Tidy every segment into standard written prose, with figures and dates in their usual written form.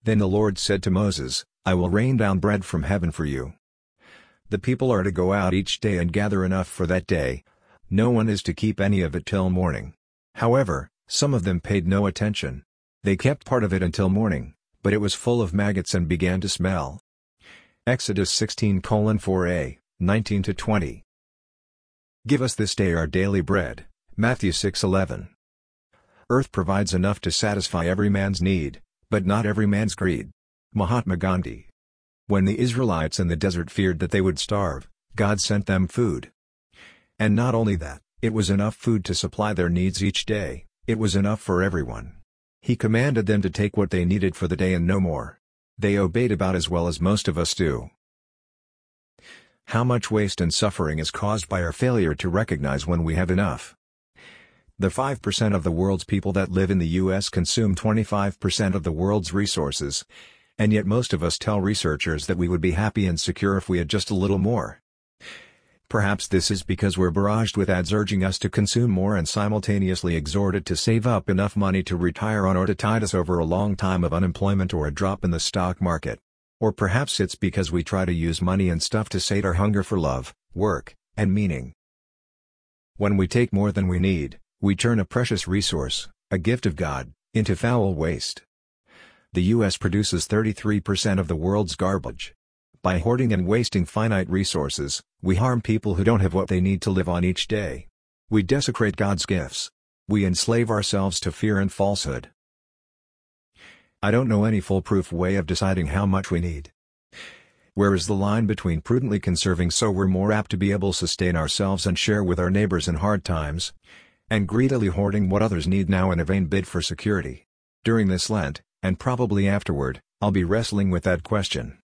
Then the Lord said to Moses, I will rain down bread from heaven for you. The people are to go out each day and gather enough for that day. No one is to keep any of it till morning. However, some of them paid no attention. They kept part of it until morning, but it was full of maggots and began to smell. Exodus 16:4a, 19-20. Give us this day our daily bread. Matthew 6:11. Earth provides enough to satisfy every man's need, but not every man's greed. Mahatma Gandhi. When the Israelites in the desert feared that they would starve, God sent them food. And not only that, it was enough food to supply their needs each day, it was enough for everyone. He commanded them to take what they needed for the day and no more. They obeyed about as well as most of us do. How much waste and suffering is caused by our failure to recognize when we have enough. The 5% of the world's people that live in the U.S. consume 25% of the world's resources. And yet most of us tell researchers that we would be happy and secure if we had just a little more. Perhaps this is because we're barraged with ads urging us to consume more and simultaneously exhorted to save up enough money to retire on or to tide us over a long time of unemployment or a drop in the stock market. Or perhaps it's because we try to use money and stuff to sate our hunger for love, work, and meaning. When we take more than we need, we turn a precious resource, a gift of God, into foul waste. The U.S. produces 33% of the world's garbage. By hoarding and wasting finite resources, we harm people who don't have what they need to live on each day. We desecrate God's gifts. We enslave ourselves to fear and falsehood. I don't know any foolproof way of deciding how much we need. Where is the line between prudently conserving so we're more apt to be able to sustain ourselves and share with our neighbors in hard times, and greedily hoarding what others need now in a vain bid for security? During this Lent, and probably afterward, I'll be wrestling with that question.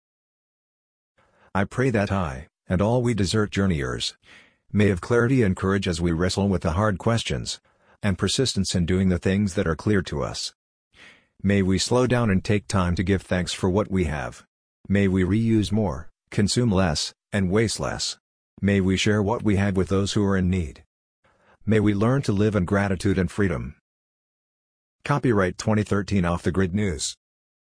I pray that I, and all we desert journeyers, may have clarity and courage as we wrestle with the hard questions, and persistence in doing the things that are clear to us. May we slow down and take time to give thanks for what we have. May we reuse more, consume less, and waste less. May we share what we have with those who are in need. May we learn to live in gratitude and freedom. Copyright 2013 Off the Grid News.